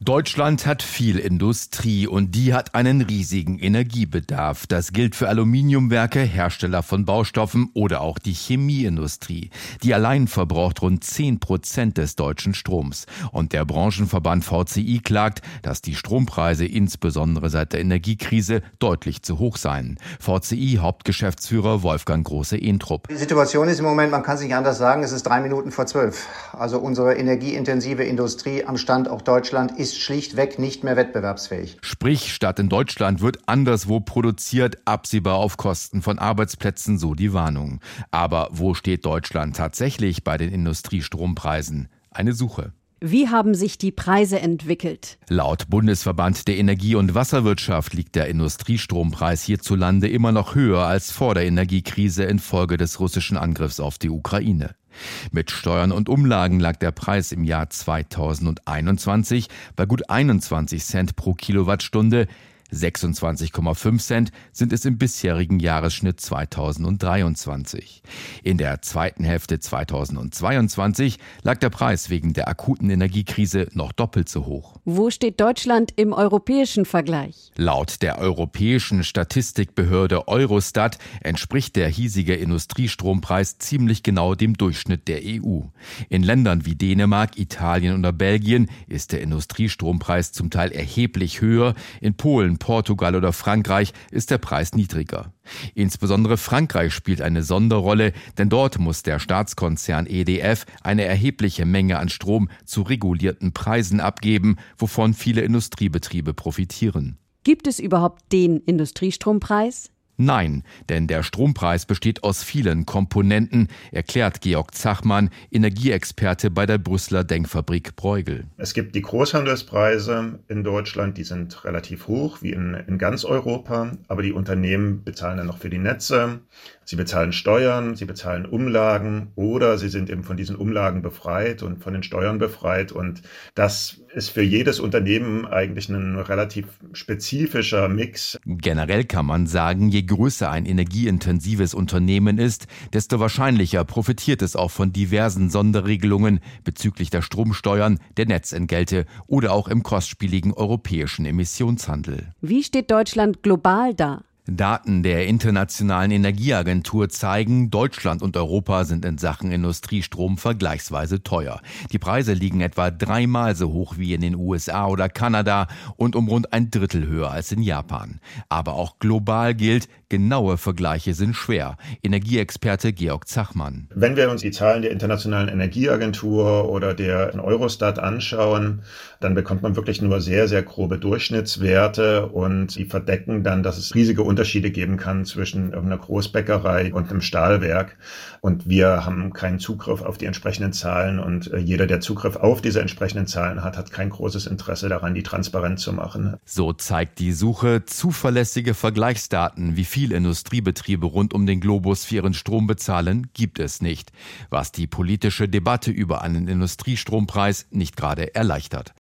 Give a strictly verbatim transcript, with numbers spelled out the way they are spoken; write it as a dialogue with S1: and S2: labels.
S1: Deutschland hat viel Industrie und die hat einen riesigen Energiebedarf. Das gilt für Aluminiumwerke, Hersteller von Baustoffen oder auch die Chemieindustrie. Die allein verbraucht rund zehn Prozent des deutschen Stroms. Und der Branchenverband V C I klagt, dass die Strompreise insbesondere seit der Energiekrise deutlich zu hoch seien. V C I-Hauptgeschäftsführer Wolfgang Große-Ehntrup.
S2: Die Situation ist im Moment, man kann es nicht anders sagen, es ist drei Minuten vor zwölf. Also unsere energieintensive Industrie am Standort Deutschland ist schlichtweg nicht mehr wettbewerbsfähig.
S1: Sprich, statt in Deutschland wird anderswo produziert, absehbar auf Kosten von Arbeitsplätzen, so die Warnung. Aber wo steht Deutschland tatsächlich bei den Industriestrompreisen? Eine Suche.
S3: Wie haben sich die Preise entwickelt?
S1: Laut Bundesverband der Energie- und Wasserwirtschaft liegt der Industriestrompreis hierzulande immer noch höher als vor der Energiekrise infolge des russischen Angriffs auf die Ukraine. Mit Steuern und Umlagen lag der Preis im Jahr zweitausendeinundzwanzig bei gut einundzwanzig Cent pro Kilowattstunde. sechsundzwanzig Komma fünf Cent sind es im bisherigen Jahresschnitt zweitausenddreiundzwanzig. In der zweiten Hälfte zweitausendzweiundzwanzig lag der Preis wegen der akuten Energiekrise noch doppelt so hoch.
S3: Wo steht Deutschland im europäischen Vergleich?
S1: Laut der europäischen Statistikbehörde Eurostat entspricht der hiesige Industriestrompreis ziemlich genau dem Durchschnitt der E U. In Ländern wie Dänemark, Italien oder Belgien ist der Industriestrompreis zum Teil erheblich höher. In Polen, Portugal oder Frankreich ist der Preis niedriger. Insbesondere Frankreich spielt eine Sonderrolle, denn dort muss der Staatskonzern E D F eine erhebliche Menge an Strom zu regulierten Preisen abgeben, wovon viele Industriebetriebe profitieren.
S3: Gibt es überhaupt den Industriestrompreis?
S1: Nein, denn der Strompreis besteht aus vielen Komponenten, erklärt Georg Zachmann, Energieexperte bei der Brüsseler Denkfabrik Bruegel.
S4: Es gibt die Großhandelspreise in Deutschland, die sind relativ hoch, wie in, in ganz Europa, aber die Unternehmen bezahlen dann noch für die Netze, sie bezahlen Steuern, sie bezahlen Umlagen oder sie sind eben von diesen Umlagen befreit und von den Steuern befreit, und das ist für jedes Unternehmen eigentlich ein relativ spezifischer Mix.
S1: Generell kann man sagen, je größer ein energieintensives Unternehmen ist, desto wahrscheinlicher profitiert es auch von diversen Sonderregelungen bezüglich der Stromsteuern, der Netzentgelte oder auch im kostspieligen europäischen Emissionshandel.
S3: Wie steht Deutschland global da?
S1: Daten der Internationalen Energieagentur zeigen, Deutschland und Europa sind in Sachen Industriestrom vergleichsweise teuer. Die Preise liegen etwa dreimal so hoch wie in den U S A oder Kanada und um rund ein Drittel höher als in Japan. Aber auch global gilt, genaue Vergleiche sind schwer. Energieexperte Georg Zachmann.
S4: Wenn wir uns die Zahlen der Internationalen Energieagentur oder der Eurostat anschauen, dann bekommt man wirklich nur sehr, sehr grobe Durchschnittswerte, und die verdecken dann, dass es riesige Unterschiede geben kann zwischen einer Großbäckerei und einem Stahlwerk. Und wir haben keinen Zugriff auf die entsprechenden Zahlen, und jeder, der Zugriff auf diese entsprechenden Zahlen hat, hat kein großes Interesse daran, die transparent zu machen.
S1: So zeigt die Suche zuverlässige Vergleichsdaten, wie viel Industriebetriebe rund um den Globus für ihren Strom bezahlen, gibt es nicht, was die politische Debatte über einen Industriestrompreis nicht gerade erleichtert.